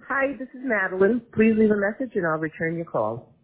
Hi, this is Madeline. Please leave a message and I'll return your call.